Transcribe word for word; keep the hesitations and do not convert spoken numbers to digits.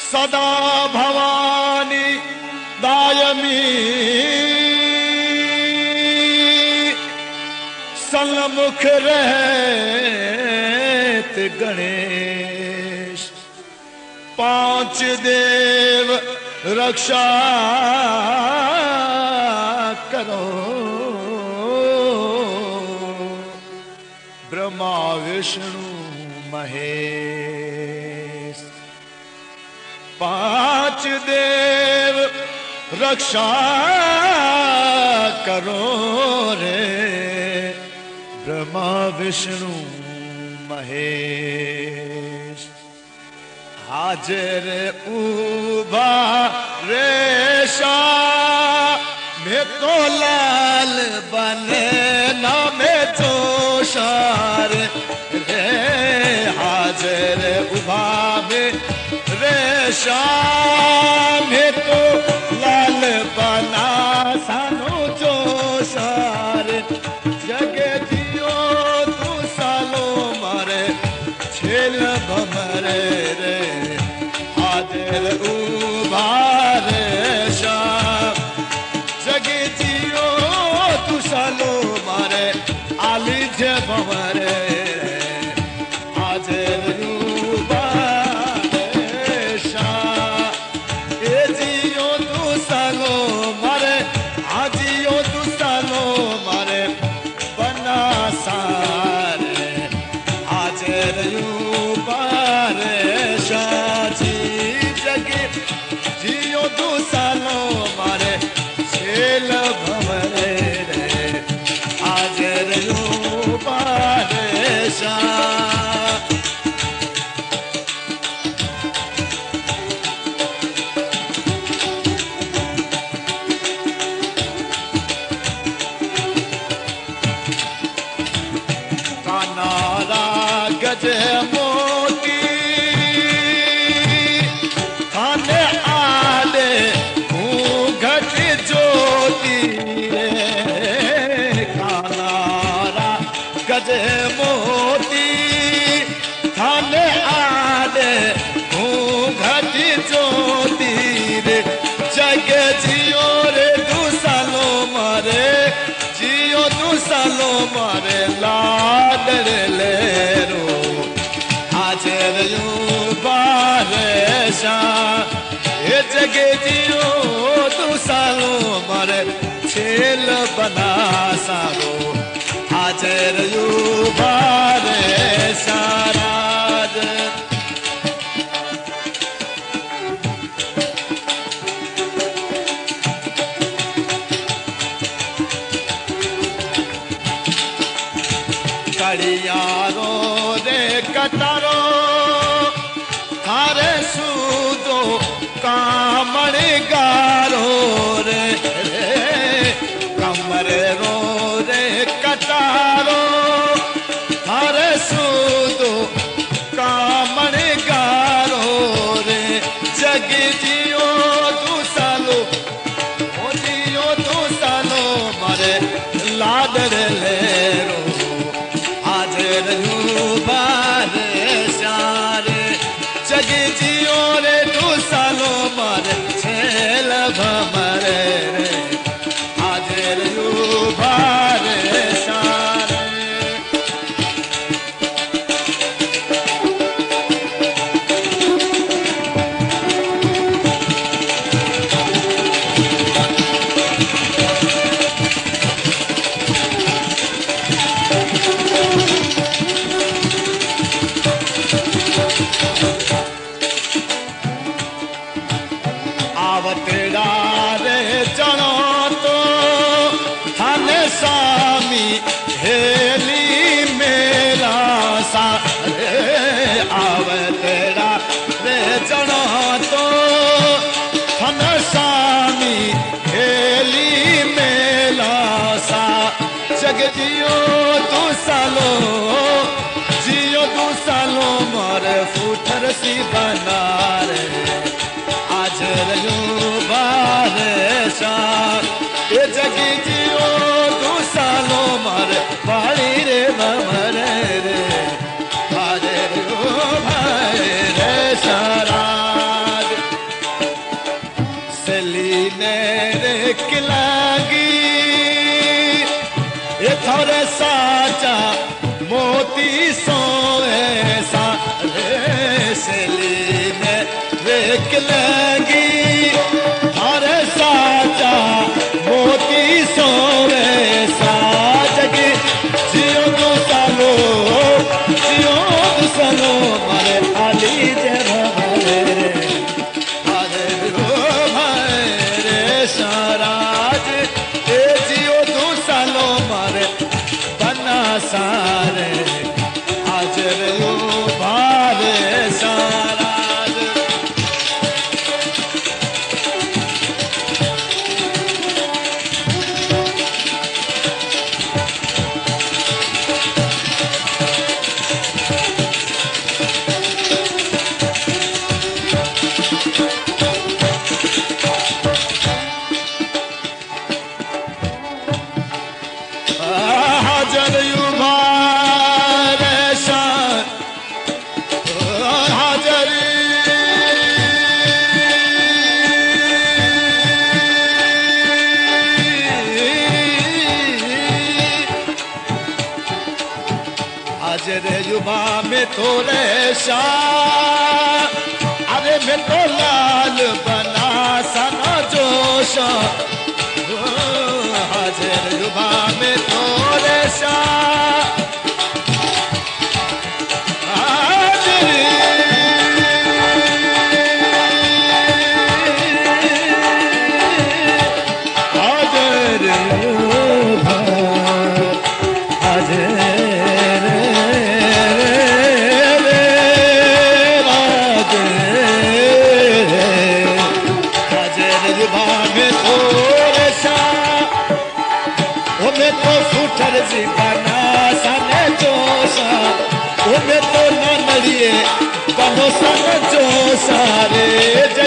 सदा भवानी दायमी सन्मुख रहत गणेश। पांच देव रक्षा करो, ब्रह्मा विष्णु महेश। पांच देव रक्षा करो रे, ब्रह्मा विष्णु महेश। हाजिर उभा रेशा में तो लाल बने ना में जोशार रे। हाजिर उभा में रेशा में तो लाल बना सानो जोशार। जगे जियो तू सालो मारे छेल भमरे रे। हाजिर उभा रेशा जगे जियो तू सालो मारे आली जे भमरे रे। हाजिर उभा रेशा ए जियो तू सालो मारे आजियो तू सालो मारे बना सारे। हाजिर उभा रेशा जी जगे जियो तू सालो मारे छेल भमरे रे। हाजिर उभा रेशा कानारा गज मोती थाने आले घूंघट ज्योति रे। कानारा गज मोती थाने आले घूंघट ज्योति रे। जगे जियो रे तू सालो मारे जियो तू सालो मारे लाड ले रो। हाजिर उभा रेशा ये जगे जियो तू सालो मारे छेल बना सारो। हाजिर उभा रेशा राज कड़ियारो रे कटारो थारे सूदो कामण गारो रे। कमर रो रे कटारो थारे सूदो कामण गारो रे। जग जियो तू सालो ओ जियो तू सालो मारे लाडर ले रो। हाजिर उभा रेशा रे जगे जियो रे तू सालो मारे छेल भमरे रे। हाजिर उभा रेशा रे आवतेड़ा रे जनो तो थाने सामी हेली मेला सा रे। आवतेड़ा रे जनो तो थाने सामी हेली मेला सा। जग जियो तू सालो जियो तू सालो मारे फूठर सी बना रे। हाजिर उभा रेशा ये जगी जियो तू सालो मारे पाली रे भमरे रे। हाजिर उभा रेशा राज सोए सारे सली में देख लेंगी हरे साजा मोती सोए साजगी जियो दो सालो जियो दो सालो मारे आली जरा मारे हरे रो मारे साराज ए जियो दो सालो मारे बना सारे आज रो मारे साराज हाजरे युवा में थोड़े शाह अरे मैं तो लाल बना सना जोशा हाजरे युवा में थोड़े शाह हाजरे हाजरे हाजरे जी बना सने जोशा उन्हें तो न नड़िए बनो सन जोशा रे।